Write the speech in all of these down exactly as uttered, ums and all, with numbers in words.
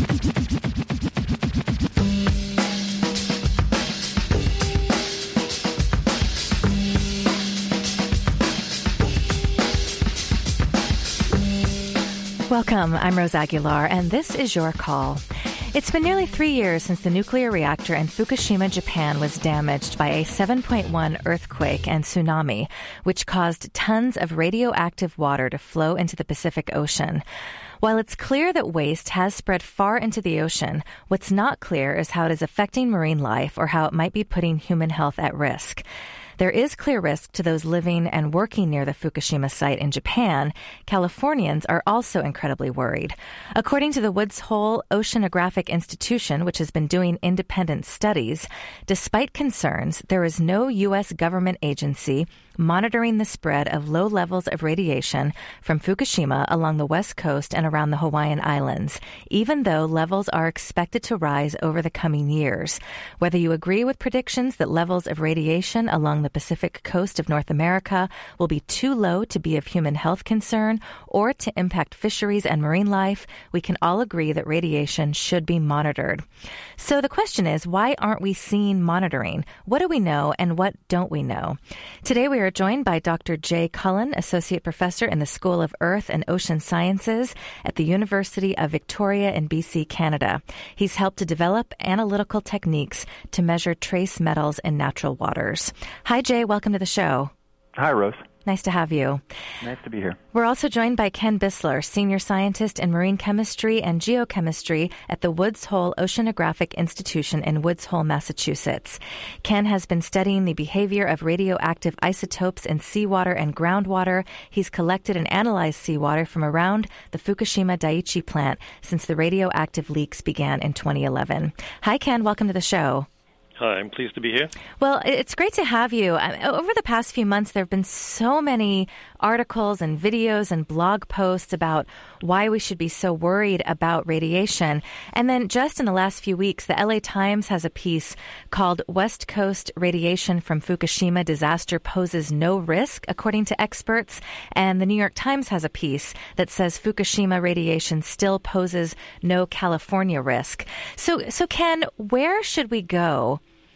Welcome, I'm Rose Aguilar, and this is Your Call. It's been nearly three years since the nuclear reactor in Fukushima, Japan was damaged by a seven point one earthquake and tsunami, which caused tons of radioactive water to flow into the Pacific Ocean. While it's clear that waste has spread far into the ocean, what's not clear is how it is affecting marine life or how it might be putting human health at risk. There is clear risk to those living and working near the Fukushima site in Japan. Californians are also incredibly worried. According to the Woods Hole Oceanographic Institution, which has been doing independent studies, despite concerns, there is no U S government agency monitoring the spread of low levels of radiation from Fukushima along the west coast and around the Hawaiian Islands, even though levels are expected to rise over the coming years. Whether you agree with predictions that levels of radiation along the Pacific coast of North America will be too low to be of human health concern or to impact fisheries and marine life, we can all agree that radiation should be monitored. So the question is, why aren't we seeing monitoring? What do we know and what don't we know? Today we are joined by Doctor Jay Cullen, Associate Professor in the School of Earth and Ocean Sciences at the University of Victoria in B C, Canada. He's helped to develop analytical techniques to measure trace metals in natural waters. Hi, Jay. Welcome to the show. Hi, Rose. Nice to have you. Nice to be here. We're also joined by Ken Bissler, Senior Scientist in Marine Chemistry and Geochemistry at the Woods Hole Oceanographic Institution in Woods Hole, Massachusetts. Ken has been studying the behavior of radioactive isotopes in seawater and groundwater. He's collected and analyzed seawater from around the Fukushima Daiichi plant since the radioactive leaks began in twenty eleven. Hi, Ken. Welcome to the show. Hi, I'm pleased to be here. Well, it's great to have you. Over the past few months, there have been so many articles and videos and blog posts about why we should be so worried about radiation. And then just in the last few weeks, the L A Times has a piece called West Coast Radiation from Fukushima Disaster Poses No Risk, according to experts. And the New York Times has a piece that says Fukushima radiation still poses no California risk. So, so Ken, where should we go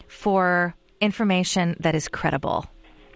for information that is credible?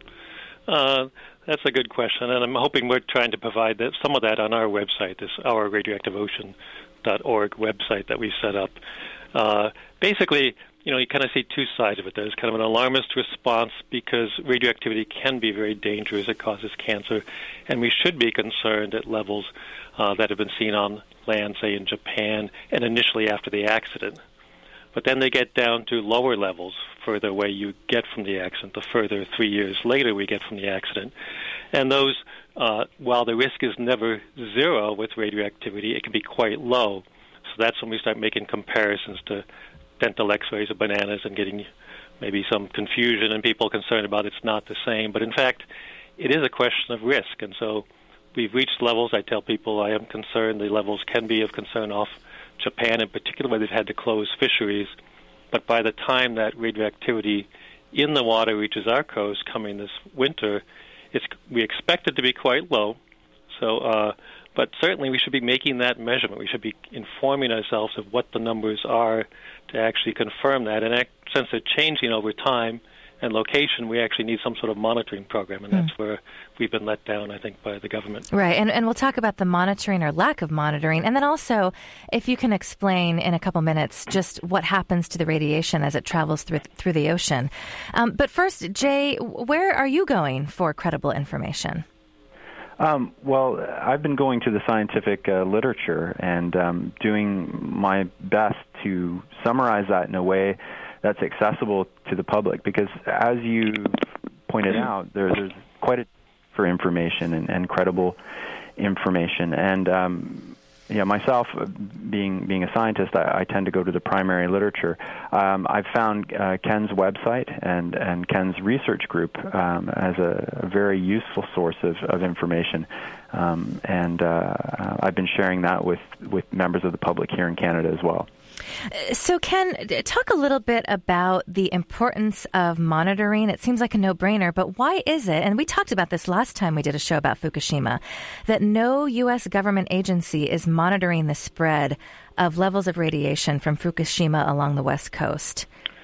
Uh, that's a good question, and I'm hoping we're trying to provide that, some of that on our website, this our radioactive ocean dot org website that we set up. Uh, basically, you know, you kind of see two sides of it. There's kind of an alarmist response because radioactivity can be very dangerous. It causes cancer, and we should be concerned at levels uh, that have been seen on land, say in Japan, and initially after the accident. But then they get down to lower levels, further away you get from the accident, the further three years later we get from the accident. And those, uh, while the risk is never zero with radioactivity, it can be quite low. So that's when we start making comparisons to dental x-rays of bananas and getting maybe some confusion and people concerned about it's not the same. But in fact, it is a question of risk. And so we've reached levels, I tell people I am concerned, the levels can be of concern off Japan in particular, where they've had to close fisheries. But by the time that radioactivity in the water reaches our coast coming this winter, it's, we expect it to be quite low. So, uh, but certainly we should be making that measurement. We should be informing ourselves of what the numbers are to actually confirm that. And since they're changing over time and location, we actually need some sort of monitoring program, and that's mm. where we've been let down, I think, by the government. Right, and and we'll talk about the monitoring or lack of monitoring, and then also, if you can explain in a couple minutes just what happens to the radiation as it travels through through the ocean. Um, but first, Jay, where are you going for credible information? Um, well, I've been going to the scientific uh, literature and um, doing my best to summarize that in a way that's accessible to the public, because as you pointed out, there, there's quite a for information and, and credible information. And um, yeah, myself, being being a scientist, I, I tend to go to the primary literature. Um, I've found uh, Ken's website and, and Ken's research group um, as a, a very useful source of, of information. Um, and uh, I've been sharing that with, with members of the public here in Canada as well. So, Ken, talk a little bit about the importance of monitoring. It seems like a no-brainer, but why is it, and we talked about this last time we did a show about Fukushima, that no U S government agency is monitoring the spread of levels of radiation from Fukushima along the West Coast?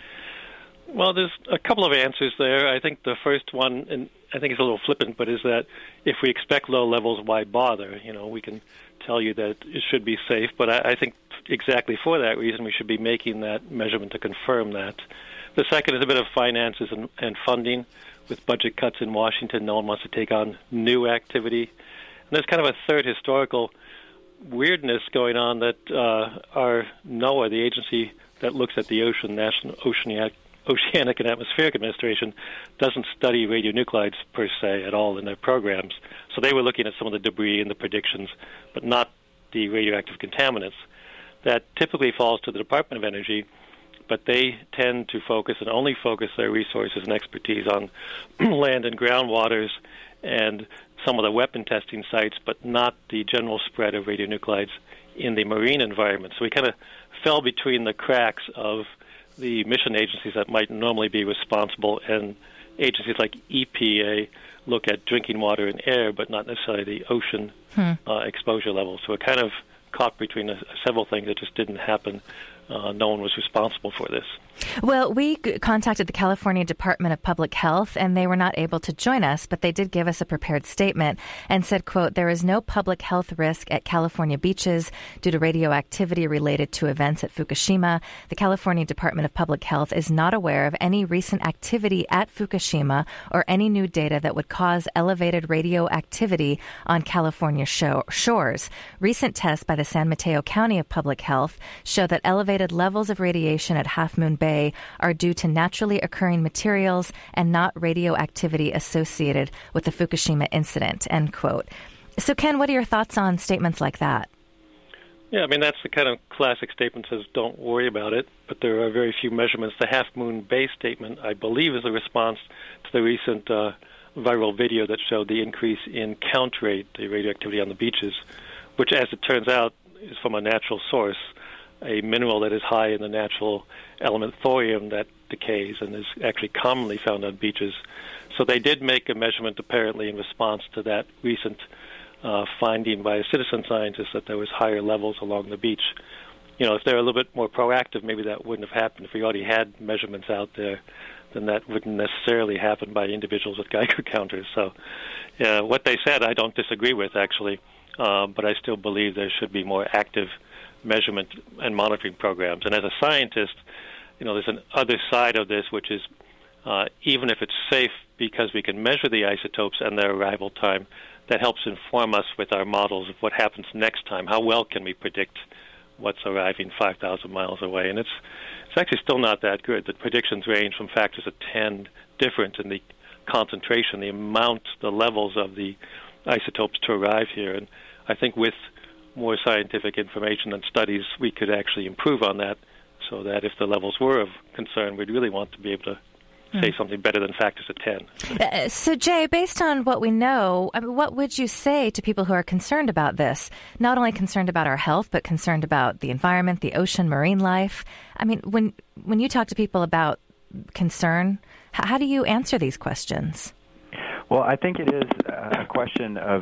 Well, there's a couple of answers there. I think the first one, and I think it's a little flippant, but is that if we expect low levels, why bother? You know, we can tell you that it should be safe, but I, I think exactly for that reason we should be making that measurement to confirm that. The second is a bit of finances and, and funding. With budget cuts in Washington, no one wants to take on new activity. And there's kind of a third historical weirdness going on that uh, our NOAA, the agency that looks at the ocean, National Oceanic, Oceanic and Atmospheric Administration, doesn't study radionuclides per se at all in their programs. So they were looking at some of the debris and the predictions, but not the radioactive contaminants. That typically falls to the Department of Energy, but they tend to focus and only focus their resources and expertise on land and groundwaters and some of the weapon testing sites, but not the general spread of radionuclides in the marine environment. So we kind of fell between the cracks of the mission agencies that might normally be responsible, and agencies like E P A look at drinking water and air, but not necessarily the ocean hmm. uh, exposure levels. So we're kind of caught between uh, several things that just didn't happen. Uh, no one was responsible for this. Well, we g- contacted the California Department of Public Health, and they were not able to join us, but they did give us a prepared statement and said, quote, "There is no public health risk at California beaches due to radioactivity related to events at Fukushima. The California Department of Public Health is not aware of any recent activity at Fukushima or any new data that would cause elevated radioactivity on California shore- shores. Recent tests by the San Mateo County of Public Health show that elevated levels of radiation at Half Moon Bay are due to naturally occurring materials and not radioactivity associated with the Fukushima incident," end quote. So, Ken, what are your thoughts on statements like that? Yeah, I mean, that's the kind of classic statement that says, don't worry about it, but there are very few measurements. The Half Moon Bay statement, I believe, is a response to the recent uh, viral video that showed the increase in count rate, the radioactivity on the beaches, which, as it turns out, is from a natural source, a mineral that is high in the natural element thorium that decays and is actually commonly found on beaches. So they did make a measurement apparently in response to that recent uh, finding by a citizen scientist that there was higher levels along the beach. You know, if they're a little bit more proactive, maybe that wouldn't have happened. If we already had measurements out there, then that wouldn't necessarily happen by individuals with Geiger counters. So uh, what they said I don't disagree with, actually, uh, but I still believe there should be more active measurement and monitoring programs. And as a scientist, you know, there's an other side of this, which is uh, even if it's safe because we can measure the isotopes and their arrival time, that helps inform us with our models of what happens next time. How well can we predict what's arriving five thousand miles away? And it's it's actually still not that good. The predictions range from factors of ten different in the concentration, the amount, the levels of the isotopes to arrive here. And I think with more scientific information and studies, we could actually improve on that so that if the levels were of concern, we'd really want to be able to say mm. something better than factors of ten. Uh, so, Jay, based on what we know, I mean, what would you say to people who are concerned about this? Not only concerned about our health, but concerned about the environment, the ocean, marine life. I mean, when when you talk to people about concern, how, how do you answer these questions? Well, I think it is a question of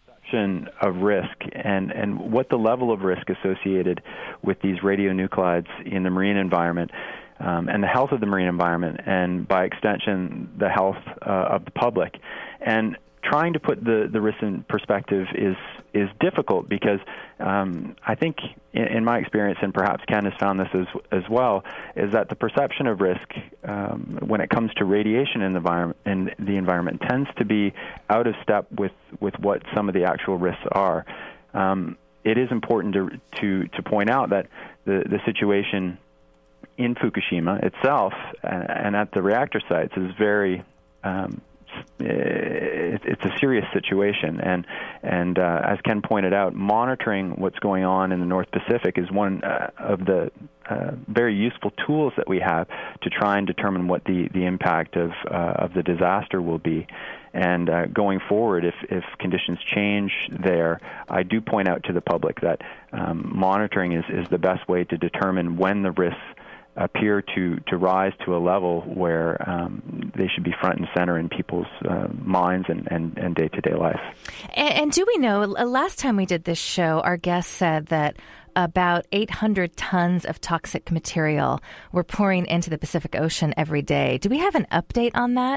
of risk and, and what the level of risk associated with these radionuclides in the marine environment um, and the health of the marine environment, and by extension, the health uh, of the public. And trying to put the, the risk in perspective is is difficult because um, I think, in, in my experience, and perhaps Ken has found this as as well, is that the perception of risk um, when it comes to radiation in the environment, in the environment tends to be out of step with, with what some of the actual risks are. Um, it is important to to to point out that the the situation in Fukushima itself and, and at the reactor sites is very um, it's a serious situation, and and uh, as Ken pointed out, monitoring what's going on in the North Pacific is one uh, of the uh, very useful tools that we have to try and determine what the, the impact of uh, of the disaster will be. And uh, going forward, if, if conditions change there, I do point out to the public that um, monitoring is, is the best way to determine when the risks appear to, to rise to a level where um, they should be front and center in people's uh, minds and, and, and day-to-day life. And, and do we know, last time we did this show, our guest said that about eight hundred tons of toxic material were pouring into the Pacific Ocean every day. Do we have an update on that,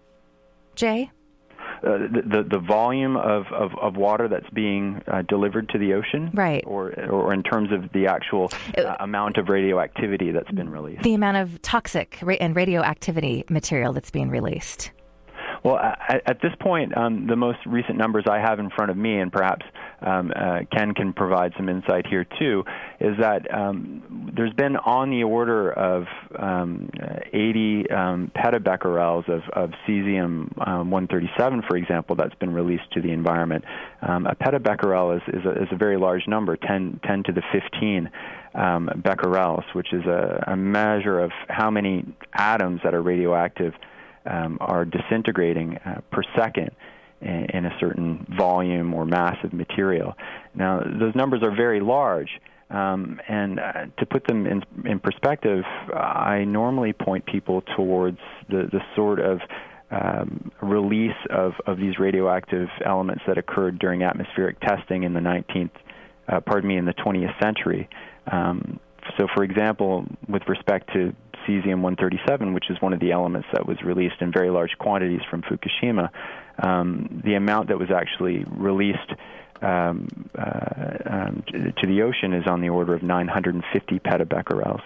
Jay? Uh, the, the the volume of, of, of water that's being uh, delivered to the ocean, right? Or or in terms of the actual uh, amount of radioactivity that's been released, the amount of toxic ra- and radioactivity material that's being released. Well, at, at this point, um, the most recent numbers I have in front of me, and perhaps um, uh, Ken can provide some insight here too, is that um, there's been on the order of um, eighty um, petabecquerels of, of cesium um, one thirty-seven, for example, that's been released to the environment. Um, a petabecquerel is, is, a, is a very large number, ten, ten to the fifteen um, becquerels, which is a, a measure of how many atoms that are radioactive Um, are disintegrating uh, per second in, in a certain volume or mass of material. Now, those numbers are very large, um, and uh, to put them in, in perspective, I normally point people towards the, the sort of um, release of, of these radioactive elements that occurred during atmospheric testing in the nineteenth, uh, pardon me, in the twentieth century. Um, so, for example, with respect to cesium one thirty-seven, which is one of the elements that was released in very large quantities from Fukushima, um, the amount that was actually released um, uh, um, to the ocean is on the order of nine hundred fifty petabecquerels.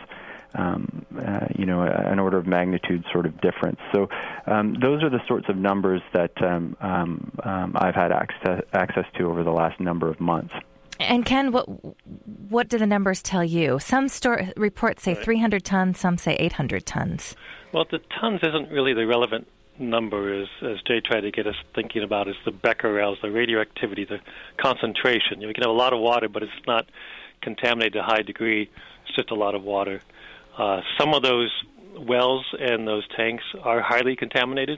Um, uh, you know, an order of magnitude sort of difference. So um, those are the sorts of numbers that um, um, um, I've had access, access to over the last number of months. And Ken, what what do the numbers tell you? Some store, reports say three hundred tons, some say eight hundred tons. Well, the tons isn't really the relevant number, as, as Jay tried to get us thinking about, is the becquerels, the radioactivity, the concentration. You can have a lot of water, but it's not contaminated to a high degree. It's just a lot of water. Uh, some of those wells and those tanks are highly contaminated,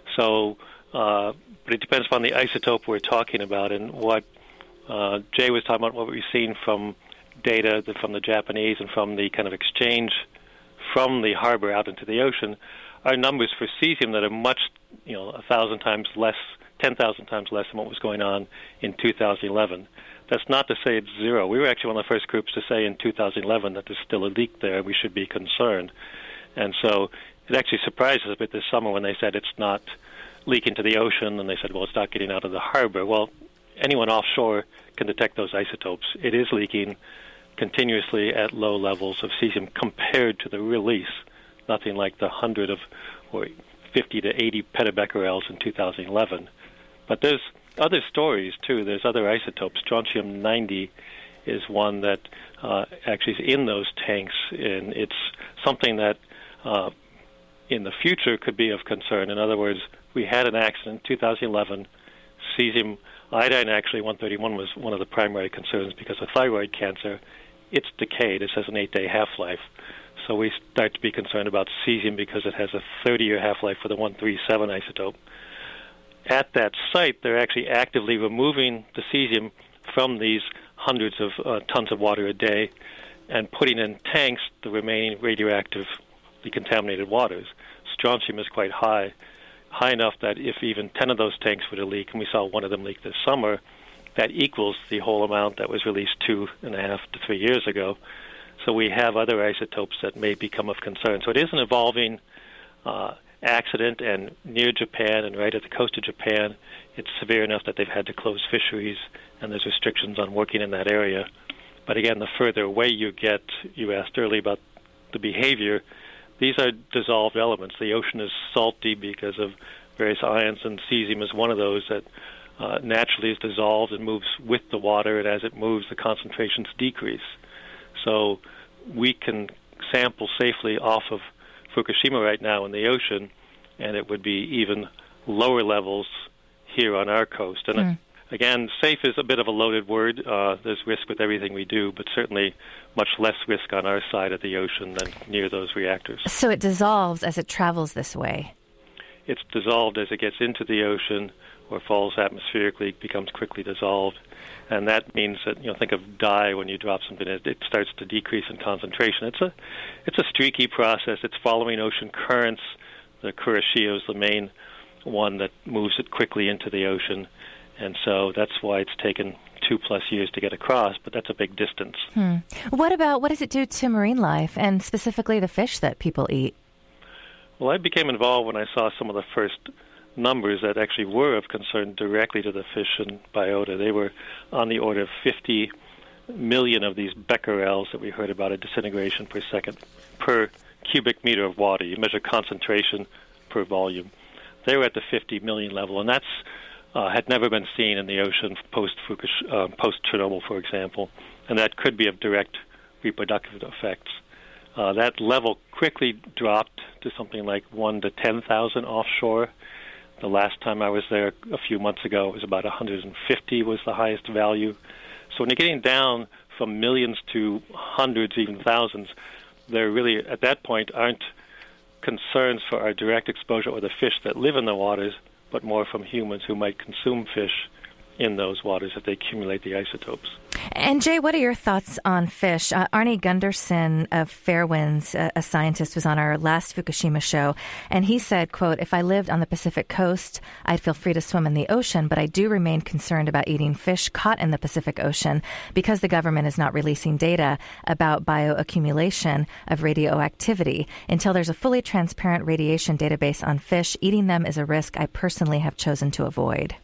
so uh, but it depends upon the isotope we're talking about and what Uh, Jay was talking about what we've seen from data that from the Japanese and from the kind of exchange from the harbor out into the ocean are numbers for cesium that are much, you know, a thousand times less, ten thousand times less than what was going on in two thousand eleven. That's not to say it's zero. We were actually one of the first groups to say in two thousand eleven that there's still a leak there. We should be concerned. And so it actually surprised us a bit this summer when they said it's not leaking to the ocean, and they said, well, it's not getting out of the harbor. Well, anyone offshore can detect those isotopes. It is leaking continuously at low levels of cesium compared to the release, nothing like the one hundred of or fifty to eighty petabecquerels in two thousand eleven. But there's other stories, too. There's other isotopes. Strontium ninety is one that uh, actually is in those tanks, and it's something that uh, in the future could be of concern. In other words, we had an accident in two thousand eleven. Cesium iodine, actually, one thirty-one was one of the primary concerns because of thyroid cancer. It's decayed. It has an eight-day half-life. So we start to be concerned about cesium because it has a thirty-year half-life for the one thirty-seven isotope. At that site, they're actually actively removing the cesium from these hundreds of uh, tons of water a day and putting in tanks the remaining radioactively contaminated waters. Strontium is quite high. high enough that if even ten of those tanks were to leak, and we saw one of them leak this summer, that equals the whole amount that was released two and a half to three years ago. So we have other isotopes that may become of concern. So it is an evolving uh, accident, and near Japan and right at the coast of Japan, it's severe enough that they've had to close fisheries, and there's restrictions on working in that area. But again, the further away you get, you asked earlier about the behavior, these are dissolved elements. The ocean is salty because of various ions, and cesium is one of those that uh, naturally is dissolved and moves with the water, and as it moves, the concentrations decrease. So we can sample safely off of Fukushima right now in the ocean, and it would be even lower levels here on our coast. And mm. again, safe is a bit of a loaded word. Uh, there's risk with everything we do, but certainly much less risk on our side of the ocean than near those reactors. So it dissolves as it travels this way? It's dissolved as it gets into the ocean or falls atmospherically, becomes quickly dissolved. And that means that, you know, think of dye when you drop something, it, it starts to decrease in concentration. It's a it's a streaky process. It's following ocean currents. The Kuroshio is the main one that moves it quickly into the ocean. And so that's why it's taken two plus years to get across, but that's a big distance. Hmm. What about, what does it do to marine life, and specifically the fish that people eat? Well, I became involved when I saw some of the first numbers that actually were of concern directly to the fish in biota. They were on the order of fifty million of these becquerels that we heard about, a disintegration per second per cubic meter of water. You measure concentration per volume. They were at the fifty million level, and that's uh, had never been seen in the ocean post Fukush- uh, post Chernobyl, for example, and that could be of direct reproductive effects. Uh, that level quickly dropped to something like one to ten thousand offshore. The last time I was there a few months ago, it was about one hundred fifty was the highest value. So when you're getting down from millions to hundreds, even thousands, there really, at that point, aren't concerns for our direct exposure or the fish that live in the waters, but more from humans who might consume fish in those waters if they accumulate the isotopes. And Jay, what are your thoughts on fish? Uh, Arnie Gunderson of Fairwinds, uh, a scientist, was on our last Fukushima show, and he said, quote, "If I lived on the Pacific coast, I'd feel free to swim in the ocean, but I do remain concerned about eating fish caught in the Pacific Ocean because the government is not releasing data about bioaccumulation of radioactivity. Until there's a fully transparent radiation database on fish, eating them is a risk I personally have chosen to avoid."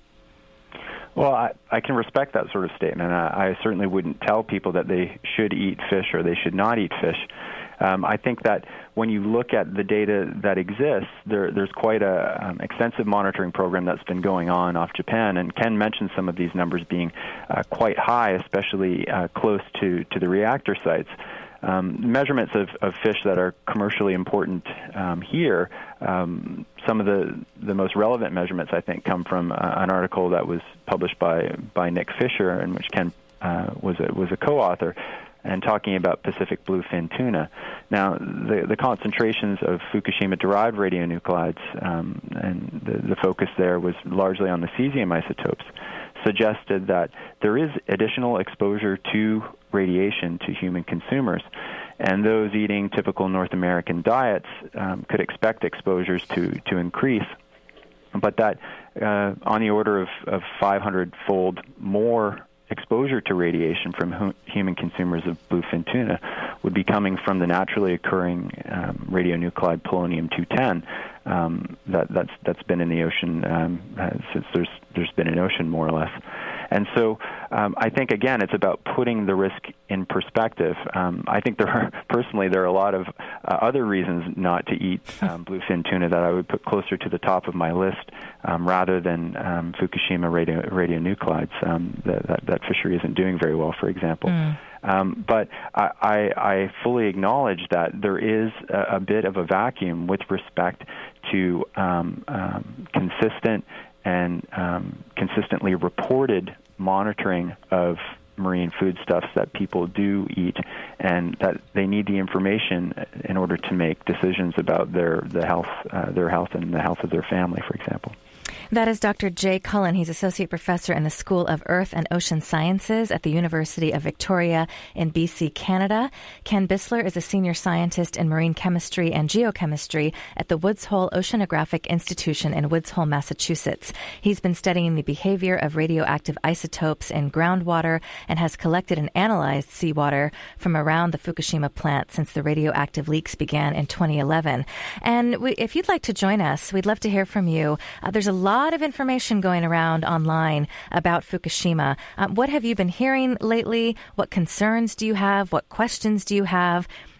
Well, I, I can respect that sort of statement. I, I certainly wouldn't tell people that they should eat fish or they should not eat fish. Um, I think that when you look at the data that exists, there, there's quite a um, extensive monitoring program that's been going on off Japan, and Ken mentioned some of these numbers being uh, quite high, especially uh, close to, to the reactor sites. Um, measurements of, of fish that are commercially important um, here, um, some of the, the most relevant measurements, I think, come from uh, an article that was published by, by Nick Fisher, in which Ken uh, was a, was a co-author, and talking about Pacific bluefin tuna. Now, the, the concentrations of Fukushima-derived radionuclides, um, and the, the focus there was largely on the cesium isotopes, suggested that there is additional exposure to radiation to human consumers, and those eating typical North American diets um, could expect exposures to, to increase, but that uh, on the order of, of five hundred fold more exposure to radiation from hu- human consumers of bluefin tuna would be coming from the naturally occurring um, radionuclide polonium two ten um, that, that's that's been in the ocean um, since there's there's been an ocean, more or less. And so um, I think, again, it's about putting the risk in perspective. Um, I think there are, personally, there are a lot of uh, other reasons not to eat um, bluefin tuna that I would put closer to the top of my list um, rather than um, Fukushima radio, radionuclides. Um, that, that, that fishery isn't doing very well, for example. Mm. Um, but I, I, I fully acknowledge that there is a, a bit of a vacuum with respect to um, um, consistent and um, consistently reported monitoring of marine foodstuffs that people do eat, and that they need the information in order to make decisions about their the health, uh, their health, and the health of their family, for example. That is Doctor Jay Cullen. He's Associate Professor in the School of Earth and Ocean Sciences at the University of Victoria in B C, Canada. Ken Bissler is a Senior Scientist in Marine Chemistry and Geochemistry at the Woods Hole Oceanographic Institution in Woods Hole, Massachusetts. He's been studying the behavior of radioactive isotopes in groundwater and has collected and analyzed seawater from around the Fukushima plant since the radioactive leaks began in twenty eleven. And we, if you'd like to join us, we'd love to hear from you. Uh, there's a lot of information going around online about Fukushima. Um, what have you been hearing lately? What concerns do you have? What questions do you have?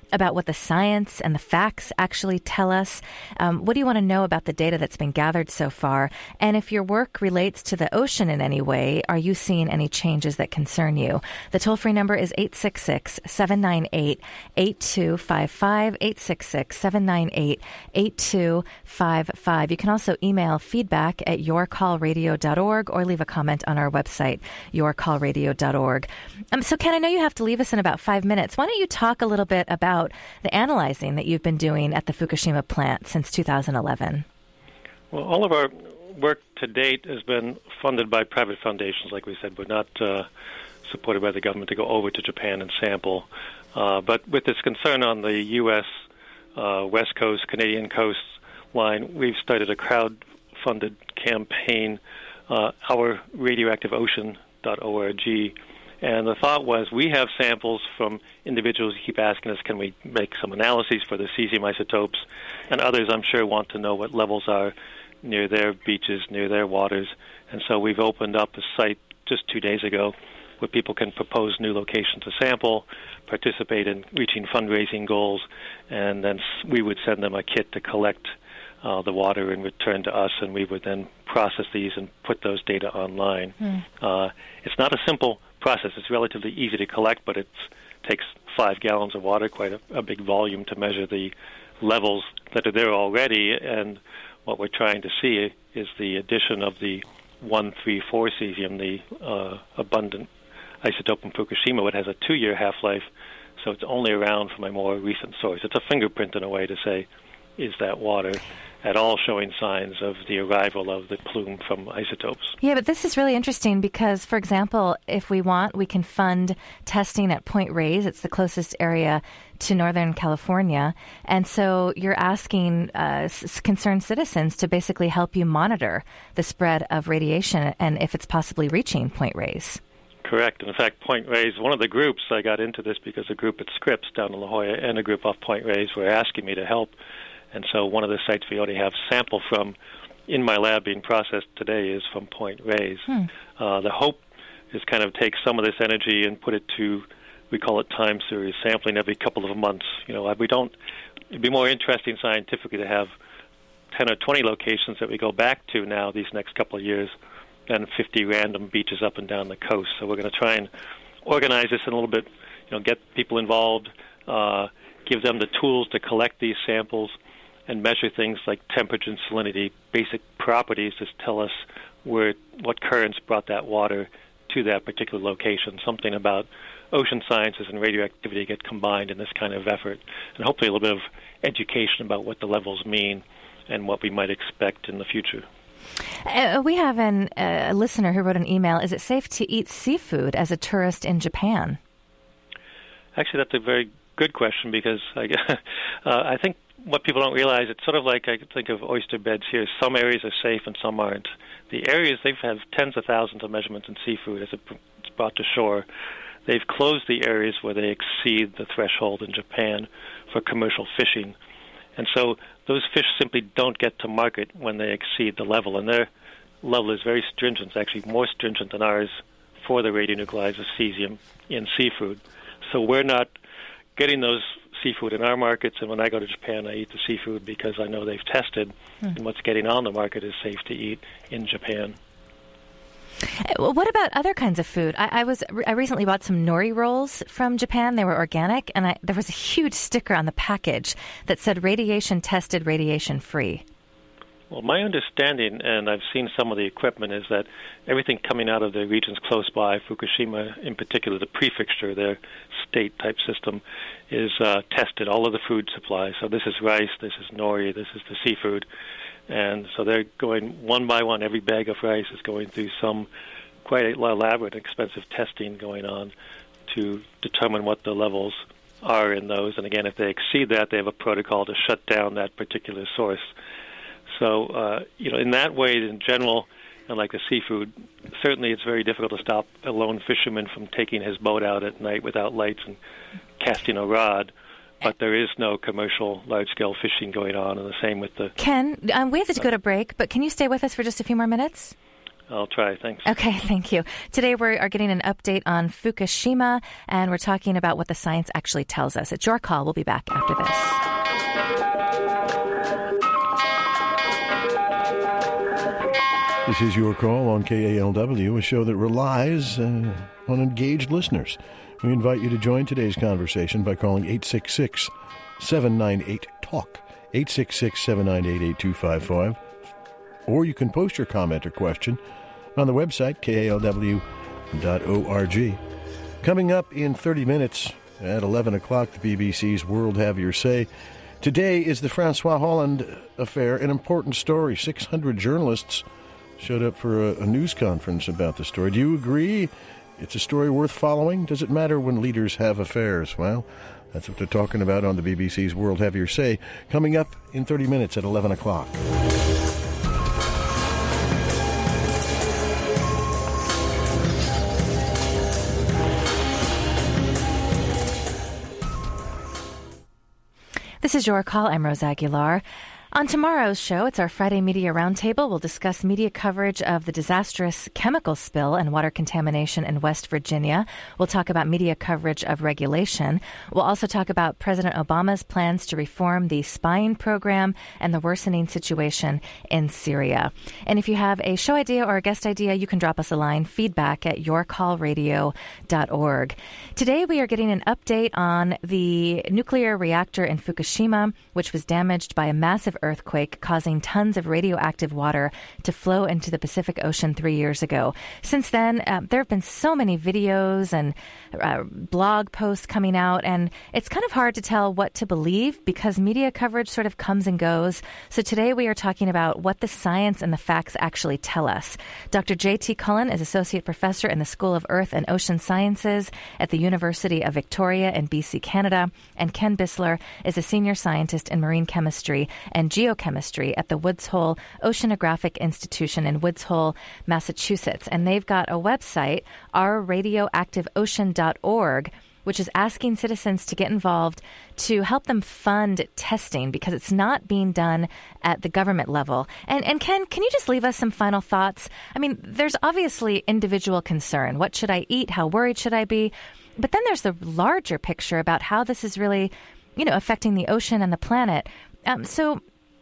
about what the science and the facts actually tell us? Um, what do you want to know about the data that's been gathered so far? And if your work relates to the ocean in any way, are you seeing any changes that concern you? The toll-free number is eight six six, seven nine eight, eight two five five, eight six six, seven nine eight, eight two five five. You can also email feedback at your call radio dot org or leave a comment on our website, your call radio dot org. Um, so, Ken, I know you have to leave us in about five minutes. Why don't you talk a little bit about the analyzing that you've been doing at the Fukushima plant since two thousand eleven? Well, all of our work to date has been funded by private foundations, like we said. We're not uh, supported by the government to go over to Japan and sample. Uh, but with this concern on the U S uh, West Coast, Canadian coast line, we've started a crowd-funded campaign, uh, our radioactive ocean dot org. And the thought was, we have samples from individuals who keep asking us, can we make some analyses for the cesium isotopes? And others, I'm sure, want to know what levels are near their beaches, near their waters. And so we've opened up a site just two days ago where people can propose new locations to sample, participate in reaching fundraising goals, and then we would send them a kit to collect uh, the water and return to us, and we would then process these and put those data online. Mm. Uh, it's not a simple process. It's relatively easy to collect, but it takes five gallons of water, quite a, a big volume, to measure the levels that are there already. And what we're trying to see is the addition of the one thirty-four cesium, the uh, abundant isotope in Fukushima, which has a two-year half-life, so it's only around from a more recent source. It's a fingerprint in a way to say, is that water at all showing signs of the arrival of the plume from isotopes? Yeah, but this is really interesting because, for example, if we want, we can fund testing at Point Reyes. It's the closest area to Northern California. And so you're asking uh, s- concerned citizens to basically help you monitor the spread of radiation and if it's possibly reaching Point Reyes. Correct. And in fact, Point Reyes, one of the groups, I got into this because a group at Scripps down in La Jolla and a group off Point Reyes were asking me to help. And so one of the sites we already have sample from in my lab being processed today is from Point Reyes. Hmm. Uh, the hope is kind of take some of this energy and put it to, we call it time series, sampling every couple of months. You know, we don't, it'd be more interesting scientifically to have ten or twenty locations that we go back to now these next couple of years than fifty random beaches up and down the coast. So we're going to try and organize this in a little bit, you know, get people involved, uh, give them the tools to collect these samples, and measure things like temperature and salinity, basic properties that tell us where what currents brought that water to that particular location. Something about ocean sciences and radioactivity get combined in this kind of effort, and hopefully a little bit of education about what the levels mean and what we might expect in the future. Uh, we have an, uh, a listener who wrote an email. Is it safe to eat seafood as a tourist in Japan? Actually, that's a very good question because I, uh, I think what people don't realize, it's sort of like I think of oyster beds here. Some areas are safe and some aren't. The areas, they have tens of thousands of measurements in seafood as it's brought to shore. They've closed the areas where they exceed the threshold in Japan for commercial fishing. And so those fish simply don't get to market when they exceed the level. And their level is very stringent. It's actually more stringent than ours for the radionuclides of cesium in seafood. So we're not getting those seafood in our markets, and when I go to Japan, I eat the seafood because I know they've tested, hmm. and what's getting on the market is safe to eat in Japan. What about other kinds of food? I, I was I recently bought some nori rolls from Japan. They were organic, and I, there was a huge sticker on the package that said radiation tested, radiation free. Well, my understanding, and I've seen some of the equipment, is that everything coming out of the regions close by, Fukushima in particular, the prefecture, their state-type system, is uh, tested, all of the food supply. So this is rice, this is nori, this is the seafood. And so they're going one by one. Every bag of rice is going through some quite elaborate, expensive testing going on to determine what the levels are in those. And again, if they exceed that, they have a protocol to shut down that particular source. So, uh, you know, in that way, in general, and like the seafood, certainly it's very difficult to stop a lone fisherman from taking his boat out at night without lights and casting a rod. But there is no commercial large-scale fishing going on, and the same with the... Ken, um, we have to go to break, but can you stay with us for just a few more minutes? I'll try. Thanks. Okay, thank you. Today we are getting an update on Fukushima, and we're talking about what the science actually tells us. It's your call. We'll be back after this. This is Your Call on K A L W, a show that relies uh, on engaged listeners. We invite you to join today's conversation by calling eight six six, seven nine eight, TALK, eight six six, seven nine eight, eight two five five. Or you can post your comment or question on the website, K A L W dot org. Coming up in thirty minutes at eleven o'clock, the B B C's World Have Your Say. Today is the Francois Holland affair, an important story. six hundred journalists showed up for a, a news conference about the story. Do you agree it's a story worth following? Does it matter when leaders have affairs? Well, that's what they're talking about on the B B C's World Have Your Say, coming up in thirty minutes at eleven o'clock. This is Your Call. I'm Rose Aguilar. On tomorrow's show, it's our Friday Media Roundtable. We'll discuss media coverage of the disastrous chemical spill and water contamination in West Virginia. We'll talk about media coverage of regulation. We'll also talk about President Obama's plans to reform the spying program and the worsening situation in Syria. And if you have a show idea or a guest idea, you can drop us a line, feedback at your call radio dot org. Today, we are getting an update on the nuclear reactor in Fukushima, which was damaged by a massive earthquake, causing tons of radioactive water to flow into the Pacific Ocean three years ago. Since then, uh, there have been so many videos and uh, blog posts coming out, and it's kind of hard to tell what to believe because media coverage sort of comes and goes. So today we are talking about what the science and the facts actually tell us. Doctor J T Cullen is Associate Professor in the School of Earth and Ocean Sciences at the University of Victoria in B C, Canada, and Ken Bissler is a Senior Scientist in Marine Chemistry and Geochemistry at the Woods Hole Oceanographic Institution in Woods Hole, Massachusetts. And they've got a website, our radioactive ocean dot org, which is asking citizens to get involved to help them fund testing because it's not being done at the government level. And, and Ken, can you just leave us some final thoughts? I mean, there's obviously individual concern. What should I eat? How worried should I be? But then there's the larger picture about how this is really, you know, affecting the ocean and the planet. Um, so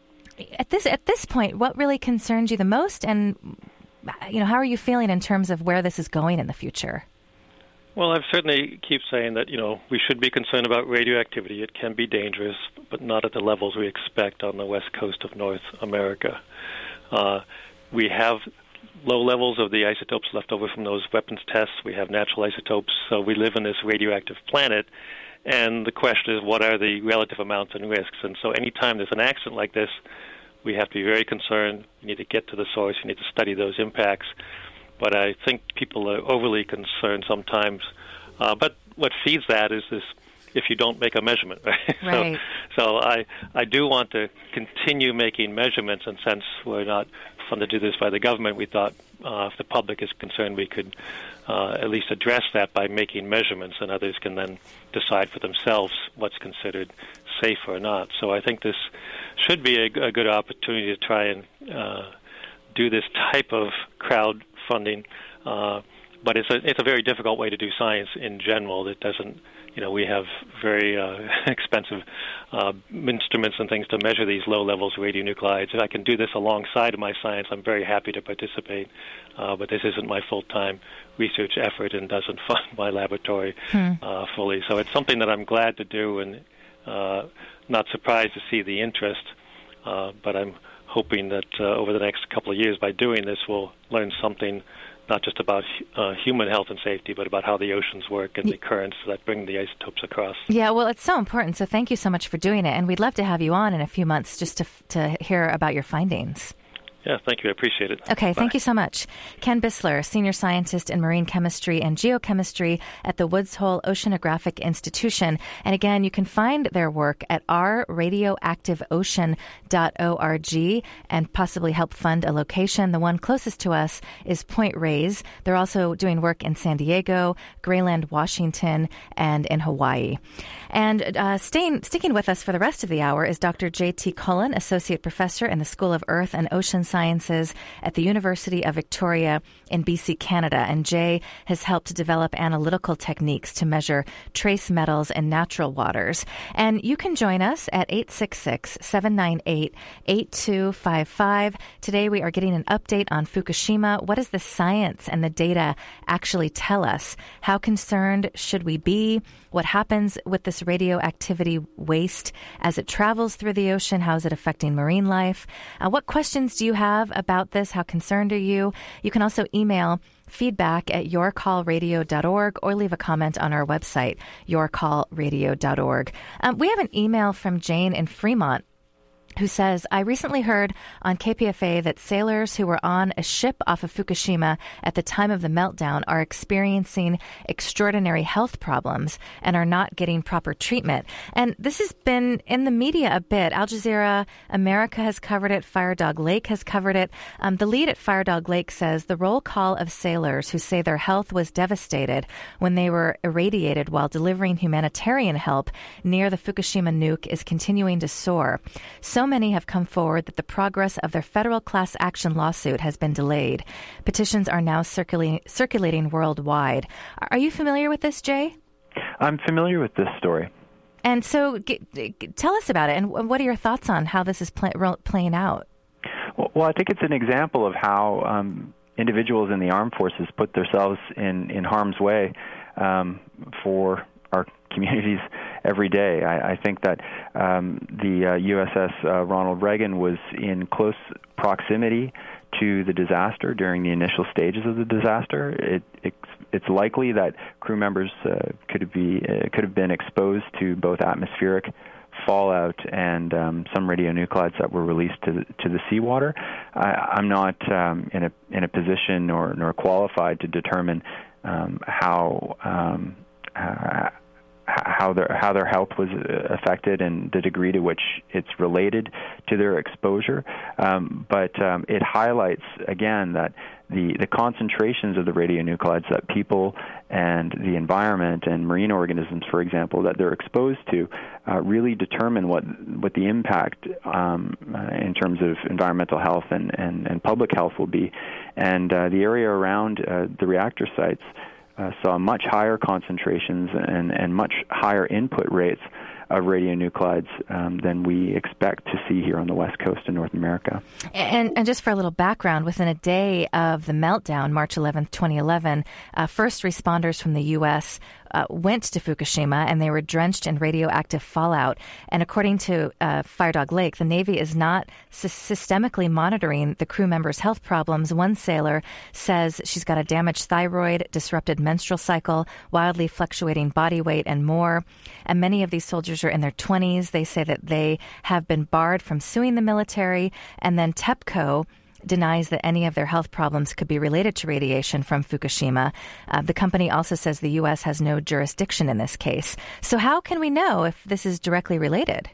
At this at this point, what really concerns you the most, and you know, how are you feeling in terms of where this is going in the future? Well, I've certainly keep saying that you know we should be concerned about radioactivity. It can be dangerous, but not at the levels we expect on the west coast of North America. Uh, we have low levels of the isotopes left over from those weapons tests. We have natural isotopes, so we live in this radioactive planet. And the question is, what are the relative amounts and risks? And so anytime there's an accident like this, we have to be very concerned. You need to get to the source. You need to study those impacts. But I think people are overly concerned sometimes. Uh, but what feeds that is this, if you don't make a measurement. Right? Right. So, so I, I do want to continue making measurements, and since we're not funded to do this by the government, we thought uh, if the public is concerned, we could uh, at least address that by making measurements, and others can then decide for themselves what's considered safe or not. So I think this should be a, a good opportunity to try and uh, do this type of crowdfunding, uh, but it's a it's a very difficult way to do science in general. It doesn't, you know, we have very uh, expensive uh, instruments and things to measure these low levels of radionuclides. If I can do this alongside of my science, I'm very happy to participate, uh, but this isn't my full-time research effort and doesn't fund my laboratory hmm. uh, fully. So it's something that I'm glad to do and uh, not surprised to see the interest, uh, but I'm hoping that uh, over the next couple of years by doing this we'll learn something not just about uh, human health and safety, but about how the oceans work and the currents that bring the isotopes across. Yeah, well, it's so important. So thank you so much for doing it. And we'd love to have you on in a few months just to to hear about your findings. Yeah, thank you. I appreciate it. Okay, Bye. Thank you so much. Ken Bissler, Senior Scientist in Marine Chemistry and Geochemistry at the Woods Hole Oceanographic Institution. And again, you can find their work at our radioactive ocean dot org and possibly help fund a location. The one closest to us is Point Reyes. They're also doing work in San Diego, Grayland, Washington, and in Hawaii. And uh, staying, sticking with us for the rest of the hour is Doctor J T Cullen, Associate Professor in the School of Earth and Ocean Sciences Sciences at the University of Victoria in B C, Canada. And Jay has helped to develop analytical techniques to measure trace metals in natural waters. And you can join us at eight six six, seven nine eight, eight two five five. Today we are getting an update on Fukushima. What does the science and the data actually tell us? How concerned should we be? What happens with this radioactivity waste as it travels through the ocean? How is it affecting marine life? Uh, what questions do you have about this? How concerned are you? You can also email feedback at your call radio dot org or leave a comment on our website, your call radio dot org. Um, we have an email from Jane in Fremont who says, I recently heard on K P F A that sailors who were on a ship off of Fukushima at the time of the meltdown are experiencing extraordinary health problems and are not getting proper treatment. And this has been in the media a bit. Al Jazeera America has covered it. Firedog Lake has covered it. Um, the lead at Firedog Lake says the roll call of sailors who say their health was devastated when they were irradiated while delivering humanitarian help near the Fukushima nuke is continuing to soar. So many have come forward that the progress of their federal class action lawsuit has been delayed. Petitions are now circulating, circulating worldwide. Are you familiar with this, Jay? I'm familiar with this story. And so g- g- tell us about it, and what are your thoughts on how this is play- playing out? Well, well, I think it's an example of how um, individuals in the armed forces put themselves in, in harm's way um, for our communities every day. I, I think that um, the uh, U S S uh, Ronald Reagan was in close proximity to the disaster during the initial stages of the disaster. It, it, it's likely that crew members uh, could be uh, could have been exposed to both atmospheric fallout and um, some radionuclides that were released to the, to the seawater. I, I'm not um, in a in a position nor nor qualified to determine um, how. Um, uh, how their how their health was affected and the degree to which it's related to their exposure. Um, but um, it highlights, again, that the, the concentrations of the radionuclides that people and the environment and marine organisms, for example, that they're exposed to uh, really determine what what the impact um, uh, in terms of environmental health and, and, and public health will be. And uh, the area around uh, the reactor sites Uh, saw much higher concentrations and, and much higher input rates of radionuclides um, than we expect to see here on the West Coast of North America. And, and just for a little background, within a day of the meltdown, March eleventh, twenty eleven, uh, first responders from the U S Uh, went to Fukushima, and they were drenched in radioactive fallout. And according to uh, Firedog Lake, the Navy is not sy- systemically monitoring the crew members' health problems. One sailor says she's got a damaged thyroid, disrupted menstrual cycle, wildly fluctuating body weight, and more. And many of these soldiers are in their twenties. They say that they have been barred from suing the military. And then TEPCO denies that any of their health problems could be related to radiation from Fukushima. Uh, the company also says the U S has no jurisdiction in this case. So how can we know if this is directly related?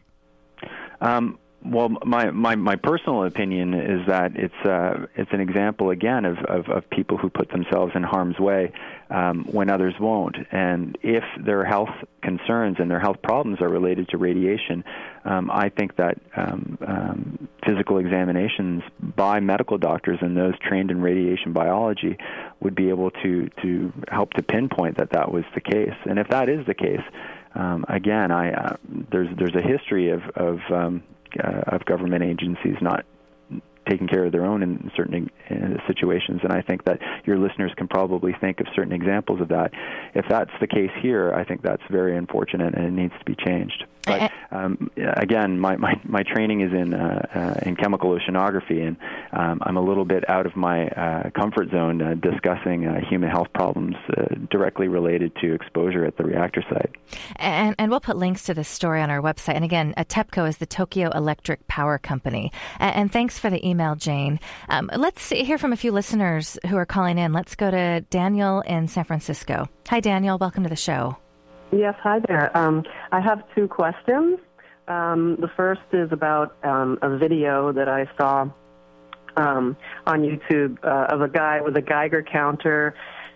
Um, well, my, my, my personal opinion is that it's uh, it's an example, again, of, of, of people who put themselves in harm's way um, when others won't. And if their health concerns and their health problems are related to radiation, um, I think that um, um, physical examinations by medical doctors and those trained in radiation biology would be able to, to help to pinpoint that that was the case. And if that is the case, um, again, I uh, there's there's a history of of um, Uh, of government agencies not taking care of their own in certain uh, situations, and I think that your listeners can probably think of certain examples of that. If that's the case here, I think that's very unfortunate, and it needs to be changed. But um, again, my, my, my training is in uh, uh, in chemical oceanography, and um, I'm a little bit out of my uh, comfort zone uh, discussing uh, human health problems uh, directly related to exposure at the reactor site. And, and we'll put links to this story on our website. And again, uh, TEPCO is the Tokyo Electric Power Company. And, and thanks for the email, Jane. Um, let's hear from a few listeners who are calling in. Let's go to Daniel in San Francisco. Hi, Daniel. Welcome to the show. Yes, hi there. Um, I have two questions. Um, the first is about um, a video that I saw um, on YouTube uh, of a guy with a Geiger counter,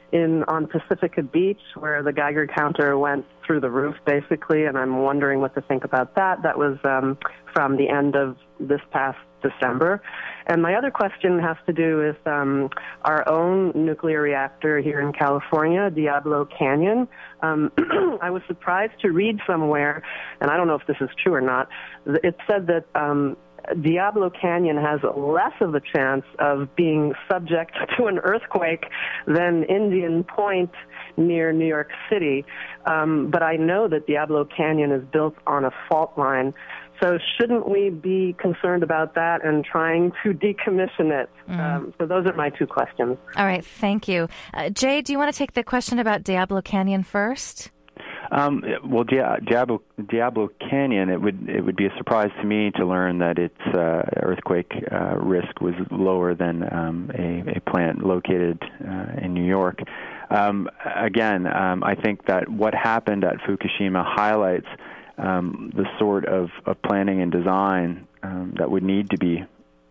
in on Pacifica Beach, where the Geiger counter went through the roof, basically, and I'm wondering what to think about that. That was um, from the end of this past December. And my other question has to do with um, our own nuclear reactor here in California, Diablo Canyon. Um, I was surprised to read somewhere, and I don't know if this is true or not, it said that um, Diablo Canyon has less of a chance of being subject to an earthquake than Indian Point near New York City. Um, but I know that Diablo Canyon is built on a fault line. So shouldn't we be concerned about that and trying to decommission it? Mm. Um, so those are my two questions. All right, thank you. Uh, Jay, do you want to take the question about Diablo Canyon first? Um, well, Diablo, Diablo Canyon, it would it would be a surprise to me to learn that its uh, earthquake uh, risk was lower than um, a, a plant located uh, in New York. Um, again, um, I think that what happened at Fukushima highlights um, the sort of, of planning and design um, that would need to be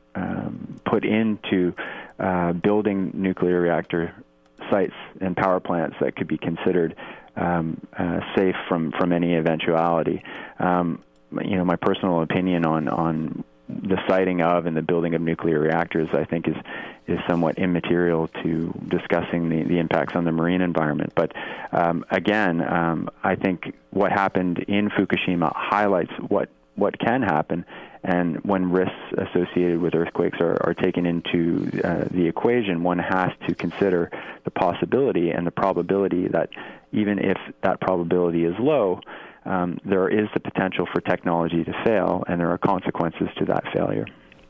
um, put into uh, building nuclear reactor sites and power plants that could be considered Um, uh, safe from, from any eventuality. Um, you know, my personal opinion on, on the siting of and the building of nuclear reactors, I think, is is somewhat immaterial to discussing the, the impacts on the marine environment. But um, again, um, I think what happened in Fukushima highlights what what can happen, and when risks associated with earthquakes are, are taken into uh, the equation, one has to consider the possibility and the probability that even if that probability is low, um, there is the potential for technology to fail, and there are consequences to that failure.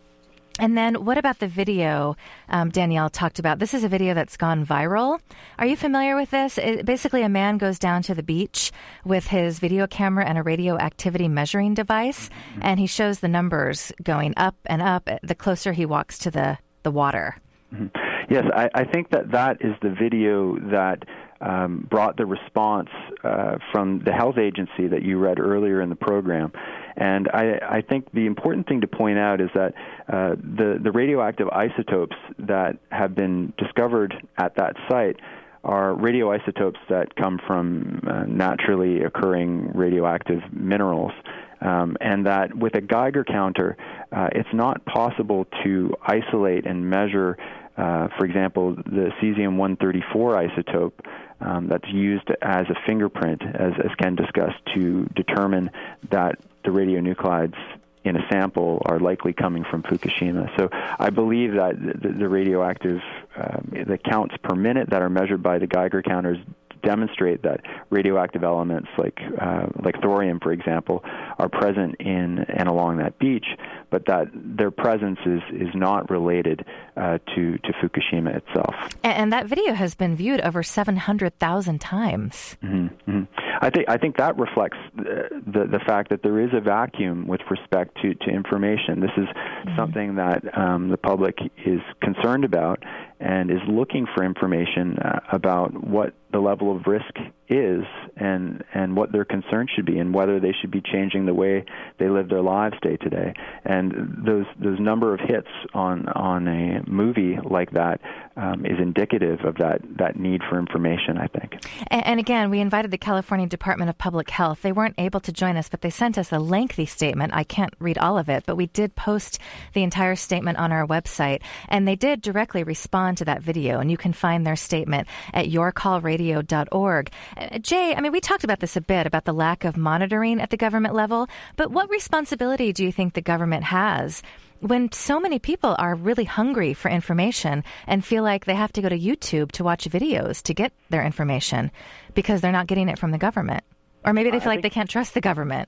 And then what about the video um, Danielle talked about? This is a video that's gone viral. Are you familiar with this? It, basically, a man goes down to the beach with his video camera and a radioactivity measuring device, and he shows the numbers going up and up the closer he walks to the, the water. Mm-hmm. Yes, I, I think that that is the video that um, brought the response uh, from the health agency that you read earlier in the program. And I, I think the important thing to point out is that uh, the, the radioactive isotopes that have been discovered at that site are radioisotopes that come from uh, naturally occurring radioactive minerals. Um, and that with a Geiger counter, uh, it's not possible to isolate and measure, uh, for example, the cesium one thirty-four isotope um, that's used as a fingerprint, as, as Ken discussed, to determine that the radionuclides in a sample are likely coming from Fukushima. So I believe that the, the radioactive, um, the counts per minute that are measured by the Geiger counters demonstrate that radioactive elements like uh, like thorium, for example, are present in and along that beach, but that their presence is, is not related uh, to, to Fukushima itself. And, and that video has been viewed over seven hundred thousand times. Mm-hmm, mm-hmm. I think I think that reflects the, the the fact that there is a vacuum with respect to, to information. This is mm-hmm. something that um, the public is concerned about and is looking for information uh, about what the level of risk is and and what their concerns should be and whether they should be changing the way they live their lives day to day. And those those number of hits on on a movie like that um, is indicative of that that need for information, I think. And, and again, we invited the California Department of Public Health. They weren't able to join us, but they sent us a lengthy statement. I can't read all of it, but we did post the entire statement on our website, and they did directly respond to that video, and you can find their statement at your call radio dot org. Uh, Jay, I mean, we talked about this a bit, about the lack of monitoring at the government level, but what responsibility do you think the government has when so many people are really hungry for information and feel like they have to go to YouTube to watch videos to get their information because they're not getting it from the government? Or maybe they feel like they can't trust the government.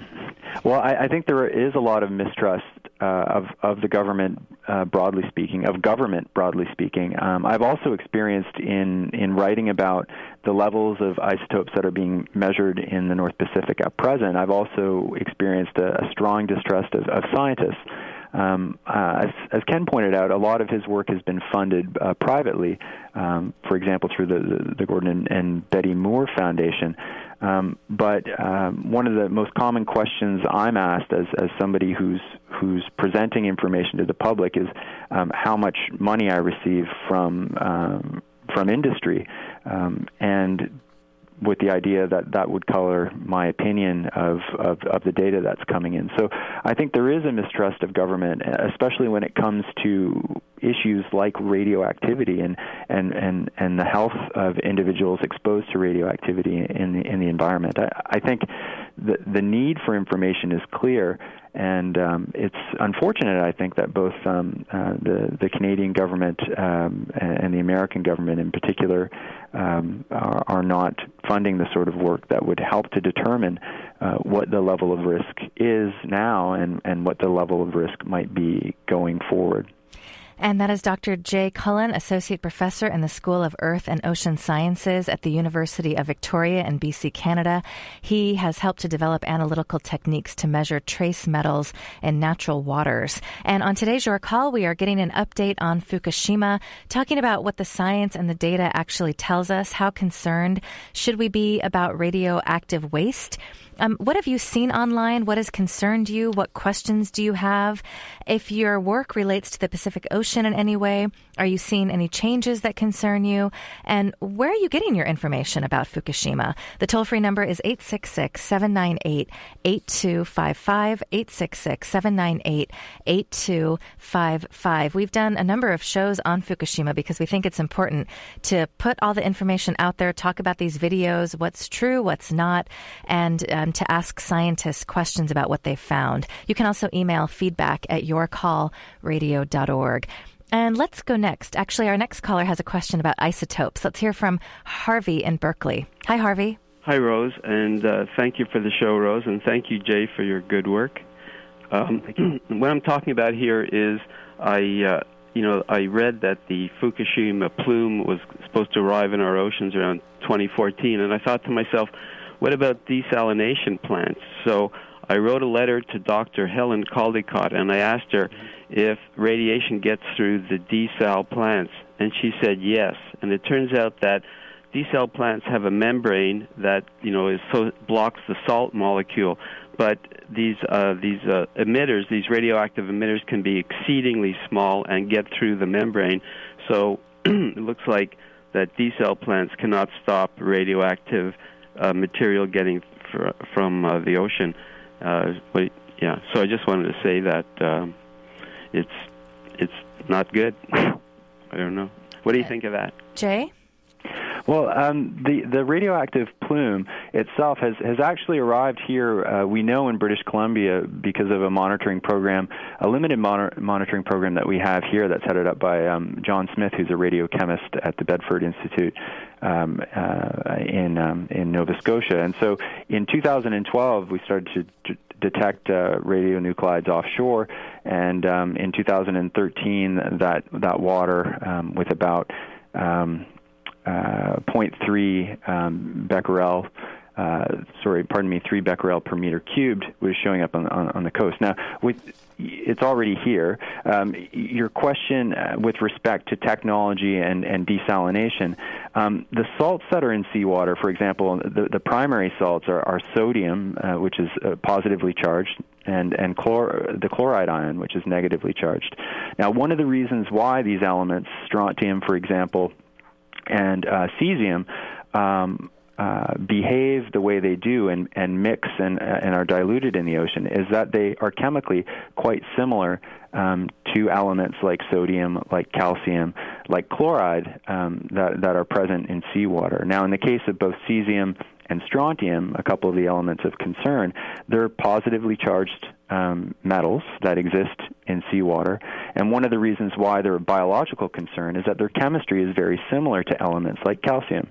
Well, I, I think there is a lot of mistrust uh, of, of the government, uh, broadly speaking, of government, broadly speaking. Um, I've also experienced in, in writing about the levels of isotopes that are being measured in the North Pacific at present. I've also experienced a, a strong distrust of, of scientists. Um, uh, as, as Ken pointed out, a lot of his work has been funded uh, privately, um, for example, through the, the, the Gordon and, and Betty Moore Foundation. Um, but um, one of the most common questions I'm asked as, as somebody who's who's presenting information to the public is um, how much money I receive from um, from industry, um, and with the idea that that would color my opinion of, of, of the data that's coming in. So I think there is a mistrust of government, especially when it comes to issues like radioactivity and, and, and, and the health of individuals exposed to radioactivity in the, in the environment. I, I think the, the need for information is clear, and um, it's unfortunate, I think, that both um, uh, the, the Canadian government um, and the American government in particular um, are, are not funding the sort of work that would help to determine uh, what the level of risk is now and, and what the level of risk might be going forward. And that is Doctor Jay Cullen, Associate Professor in the School of Earth and Ocean Sciences at the University of Victoria in B C, Canada. He has helped to develop analytical techniques to measure trace metals in natural waters. And on today's Your Call, we are getting an update on Fukushima, talking about what the science and the data actually tells us. How concerned should we be about radioactive waste? Um, what have you seen online? What has concerned you? What questions do you have? If your work relates to the Pacific Ocean in any way, are you seeing any changes that concern you? And where are you getting your information about Fukushima? The toll-free number is eight six six, seven nine eight, eight two five five, eight six six, seven nine eight, eight two five five. We've done a number of shows on Fukushima because we think it's important to put all the information out there, talk about these videos, what's true, what's not, and um, to ask scientists questions about what they've found. You can also email feedback at your call radio dot org. And let's go next. Actually, our next caller has a question about isotopes. Let's hear from Harvey in Berkeley. Hi, Harvey. Hi, Rose, and uh, thank you for the show, Rose, and thank you, Jay, for your good work. Um, thank you. What I'm talking about here is I, uh, you know, I read that the Fukushima plume was supposed to arrive in our oceans around twenty fourteen, and I thought to myself, what about desalination plants? So I wrote a letter to Doctor Helen Caldicott, and I asked her if radiation gets through the desal plants, and she said yes. And it turns out that desal plants have a membrane that, you know, is so blocks the salt molecule, but these uh, these uh, emitters, these radioactive emitters, can be exceedingly small and get through the membrane. So it looks like that desal plants cannot stop radioactive uh, material getting fr- from uh, the ocean. Uh, but yeah, so I just wanted to say that um, it's it's not good. I don't know. What do you think of that, Jay? Well, um, the the radioactive plume itself has, has actually arrived here. Uh, we know in British Columbia because of a monitoring program, a limited monitor, monitoring program that we have here that's headed up by um, John Smith, who's a radiochemist at the Bedford Institute um, uh, in um, in Nova Scotia. And so, in two thousand twelve, we started to, to detect uh, radionuclides offshore, and um, in two thousand thirteen, that that water um, with about um, Uh, zero point three um, becquerel, uh, sorry, pardon me, three becquerel per meter cubed was showing up on, on, on the coast. Now, with, it's already here. Um, your question uh, with respect to technology and, and desalination, um, the salts that are in seawater, for example, the, the primary salts are, are sodium, uh, which is uh, positively charged, and, and chlor- the chloride ion, which is negatively charged. Now, one of the reasons why these elements, strontium, for example, and uh, cesium um, uh, behave the way they do and, and mix and, uh, and are diluted in the ocean is that they are chemically quite similar um, to elements like sodium, like calcium, like chloride um, that, that are present in seawater. Now, in the case of both cesium and strontium, a couple of the elements of concern, they're positively charged um, metals that exist in seawater. And one of the reasons why they're a biological concern is that their chemistry is very similar to elements like calcium.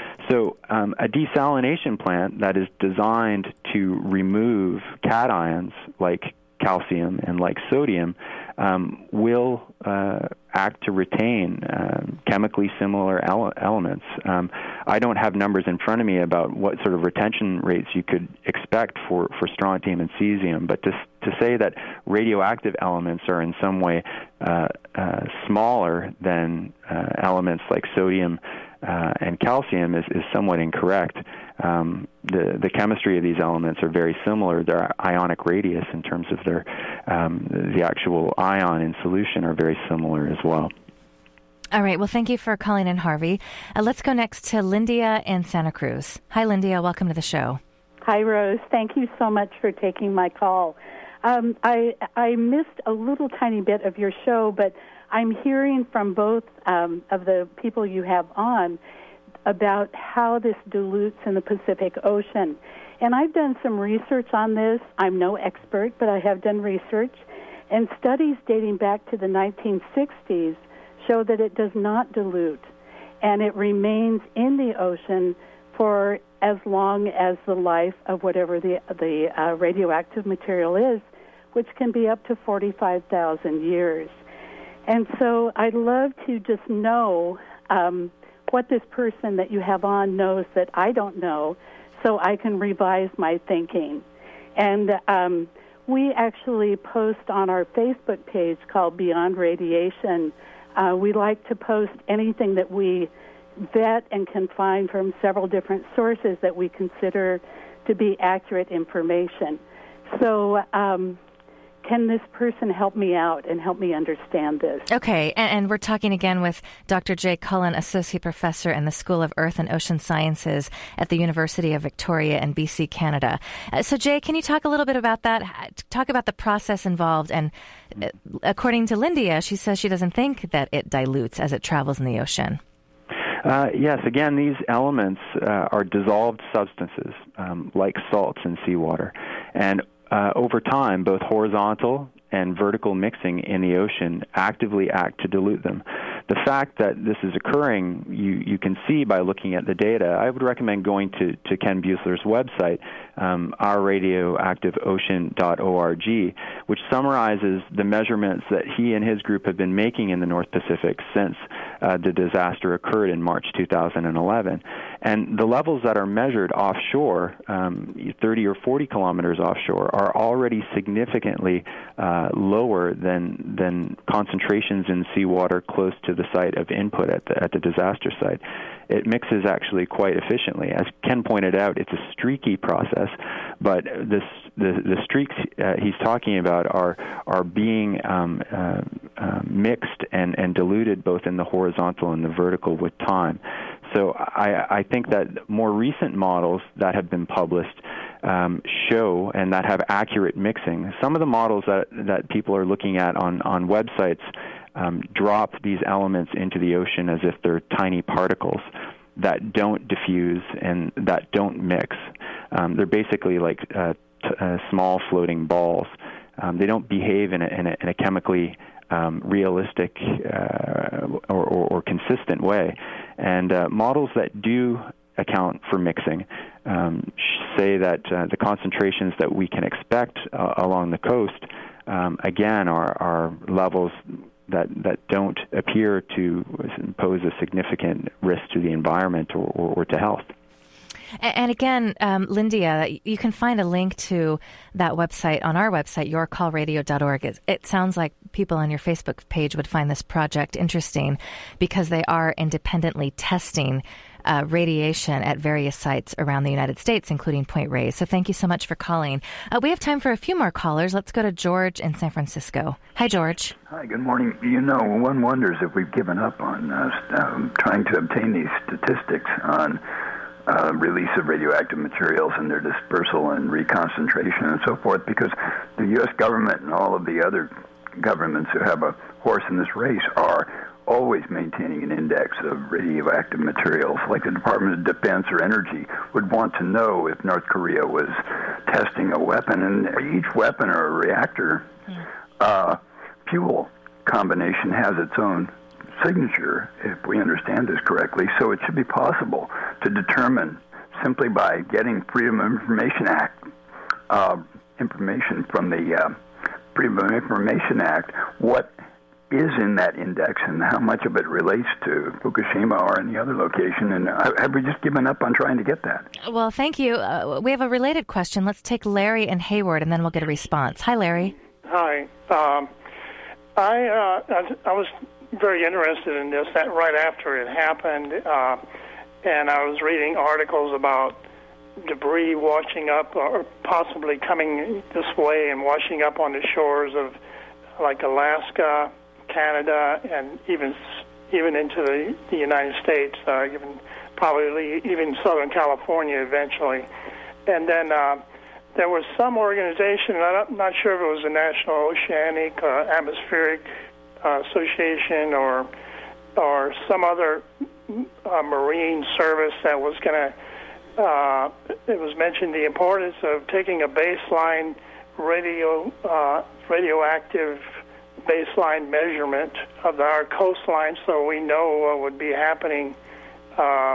So um, a desalination plant that is designed to remove cations like calcium and like sodium um, will uh, act to retain um, chemically similar ele- elements. Um, I don't have numbers in front of me about what sort of retention rates you could expect for, for strontium and cesium, but to, to say that radioactive elements are in some way uh, uh, smaller than uh, elements like sodium uh, and calcium is, is somewhat incorrect. Um, the, the chemistry of these elements are very similar. Their ionic radius in terms of their um, the actual ion in solution are very similar as well. All right. Well, thank you for calling in, Harvey. Uh, let's go next to Lindia in Santa Cruz. Hi, Lindia. Welcome to the show. Hi, Rose. Thank you so much for taking my call. Um, I I missed a little tiny bit of your show, but I'm hearing from both um, of the people you have on about how this dilutes in the Pacific Ocean. And I've done some research on this. I'm no expert, but I have done research. And studies dating back to the nineteen sixties show that it does not dilute, and it remains in the ocean for as long as the life of whatever the the uh, radioactive material is, which can be up to forty-five thousand years. And so I'd love to just know um, what this person that you have on knows that I don't know, so I can revise my thinking. And um, we actually post on our Facebook page called Beyond Radiation. Uh, we like to post anything that we vet and can find from several different sources that we consider to be accurate information. So um, can this person help me out and help me understand this? Okay, and, and we're talking again with Doctor Jay Cullen, Associate Professor in the School of Earth and Ocean Sciences at the University of Victoria in B C, Canada. Uh, so, Jay, can you talk a little bit about that? Talk about the process involved. And uh, according to Lindia, she says she doesn't think that it dilutes as it travels in the ocean. Uh, yes, again, these elements uh, are dissolved substances um, like salts in seawater. And uh, over time, both horizontal and vertical mixing in the ocean actively act to dilute them. The fact that this is occurring, you, you can see by looking at the data. I would recommend going to, to Ken Buesler's website, um, our radioactive ocean dot org, which summarizes the measurements that he and his group have been making in the North Pacific since uh, the disaster occurred in March two thousand eleven. And the levels that are measured offshore, um, thirty or forty kilometers offshore, are already significantly uh, lower than than concentrations in seawater close to the site of input at the, at the disaster site. It mixes actually quite efficiently. As Ken pointed out, it's a streaky process, but this, the, the streaks uh, he's talking about are are being um, uh, uh, mixed and, and diluted both in the horizontal and the vertical with time. So I, I think that more recent models that have been published um, show and that have accurate mixing. Some of the models that, that people are looking at on, on websites um, drop these elements into the ocean as if they're tiny particles that don't diffuse and that don't mix. Um, they're basically like uh, t- uh, small floating balls. Um, they don't behave in a, in a, in a chemically Um, realistic uh, or, or, or consistent way. And uh, models that do account for mixing um, say that uh, the concentrations that we can expect uh, along the coast, um, again, are, are levels that, that don't appear to pose a significant risk to the environment or, or, or to health. And again, um, Lindia, you can find a link to that website on our website, your call radio dot org. It, it sounds like people on your Facebook page would find this project interesting because they are independently testing uh, radiation at various sites around the United States, including Point Reyes. So thank you so much for calling. Uh, we have time for a few more callers. Let's go to George in San Francisco. Hi, George. Hi, good morning. You know, one wonders if we've given up on uh, um, trying to obtain these statistics on Uh, release of radioactive materials and their dispersal and reconcentration and so forth, because the U S government and all of the other governments who have a horse in this race are always maintaining an index of radioactive materials. Like the Department of Defense or Energy would want to know if North Korea was testing a weapon, and each weapon or reactor uh, fuel combination has its own signature, if we understand this correctly. So it should be possible to determine simply by getting Freedom of Information Act uh, information from the uh, Freedom of Information Act what is in that index and how much of it relates to Fukushima or any other location. And uh, have we just given up on trying to get that? Well, thank you. Uh, we have a related question. Let's take Larry in Hayward, and then we'll get a response. Hi, Larry. Hi. Um, I, uh, I was very interested in this that right after it happened, uh, and I was reading articles about debris washing up or possibly coming this way and washing up on the shores of like Alaska, Canada, and even even into the, the United States, uh, even probably even Southern California eventually. And then uh, there was some organization, I'm not sure if it was the National Oceanic uh, Atmospheric uh, Association or or some other uh, marine service that was going to, uh, it was mentioned the importance of taking a baseline radio uh, radioactive baseline measurement of our coastline so we know what would be happening uh,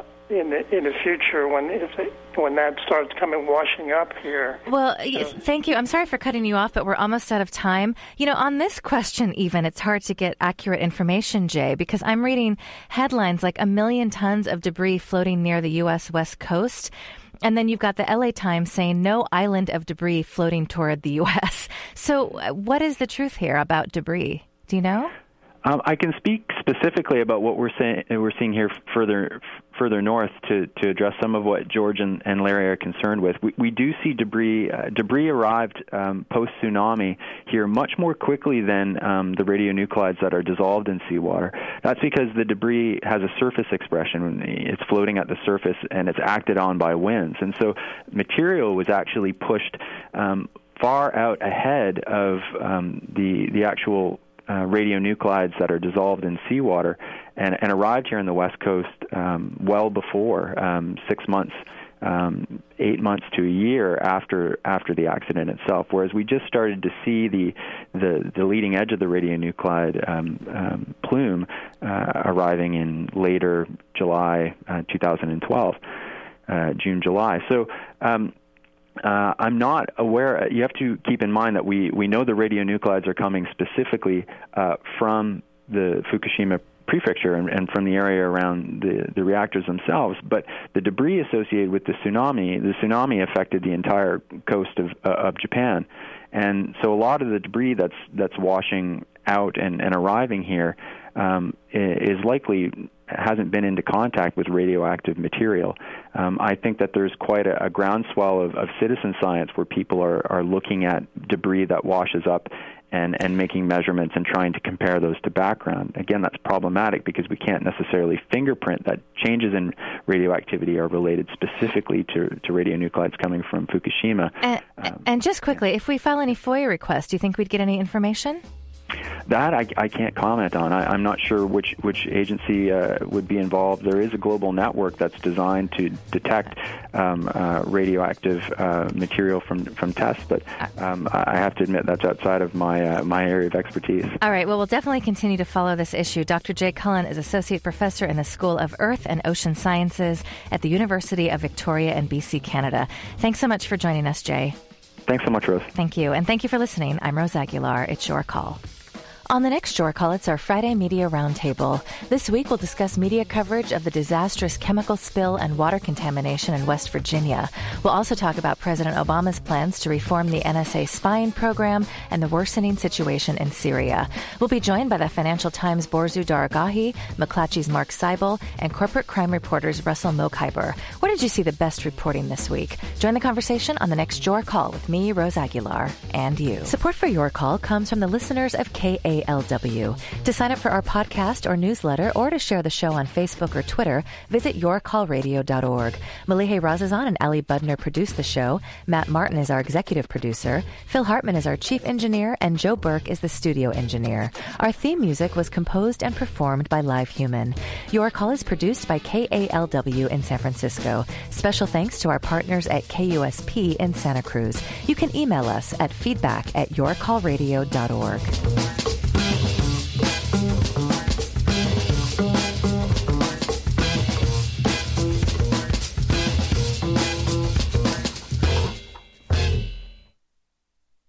in the in the future when if it, when that starts coming washing up here. Well, so. Thank you. I'm sorry for cutting you off, but we're almost out of time. You know, on this question even, it's hard to get accurate information, Jay, because I'm reading headlines like a million tons of debris floating near the U S West Coast. And then you've got the L A Times saying no island of debris floating toward the U S. So what is the truth here about debris? Do you know? Um, I can speak specifically about what we're saying. We're seeing here further further north to, to address some of what George and, and Larry are concerned with. We, we do see debris. Uh, debris arrived um, post tsunami here much more quickly than um, the radionuclides that are dissolved in seawater. That's because the debris has a surface expression. It's floating at the surface and it's acted on by winds, and so material was actually pushed um, far out ahead of um, the the actual Uh, radionuclides that are dissolved in seawater and, and arrived here on the West Coast um, well before um, six months, um, eight months to a year after after the accident itself. Whereas we just started to see the the, the leading edge of the radionuclide um, um, plume uh, arriving in later July uh, two thousand twelve, uh, June, July. So. Um, Uh, I'm not aware. You have to keep in mind that we, we know the radionuclides are coming specifically uh, from the Fukushima prefecture and, and from the area around the, the reactors themselves. But the debris associated with the tsunami, the tsunami affected the entire coast of, uh, of Japan. And so a lot of the debris that's that's washing out and, and arriving here um, is likely hasn't been into contact with radioactive material. Um, I think that there's quite a, a groundswell of, of citizen science where people are, are looking at debris that washes up and, and making measurements and trying to compare those to background. Again, that's problematic because we can't necessarily fingerprint that changes in radioactivity are related specifically to, to radionuclides coming from Fukushima. And, um, and just quickly, yeah. If we file any FOIA requests, do you think we'd get any information? That I, I can't comment on. I, I'm not sure which which agency uh, would be involved. There is a global network that's designed to detect um, uh, radioactive uh, material from from tests, but um, I have to admit that's outside of my uh, my area of expertise. All right. Well, we'll definitely continue to follow this issue. Doctor Jay Cullen is associate professor in the School of Earth and Ocean Sciences at the University of Victoria in B C, Canada. Thanks so much for joining us, Jay. Thanks so much, Rose. Thank you, and thank you for listening. I'm Rose Aguilar. It's Your Call. On the next Your Call, it's our Friday Media Roundtable. This week, we'll discuss media coverage of the disastrous chemical spill and water contamination in West Virginia. We'll also talk about President Obama's plans to reform the N S A spying program and the worsening situation in Syria. We'll be joined by the Financial Times' Borzu Daragahi, McClatchy's Mark Seibel, and corporate crime reporters Russell Mokhiber. Where did you see the best reporting this week? Join the conversation on the next Your Call with me, Rose Aguilar, and you. Support for Your Call comes from the listeners of K A L W. To sign up for our podcast or newsletter or to share the show on Facebook or Twitter, visit your call radio dot org. Malihe Razazan and Ali Budner produce the show. Matt Martin is our executive producer. Phil Hartman is our chief engineer, and Joe Burke is the studio engineer. Our theme music was composed and performed by Live Human. Your Call is produced by K A L W in San Francisco. Special thanks to our partners at K U S P in Santa Cruz. You can email us at feedback at your call radio dot org.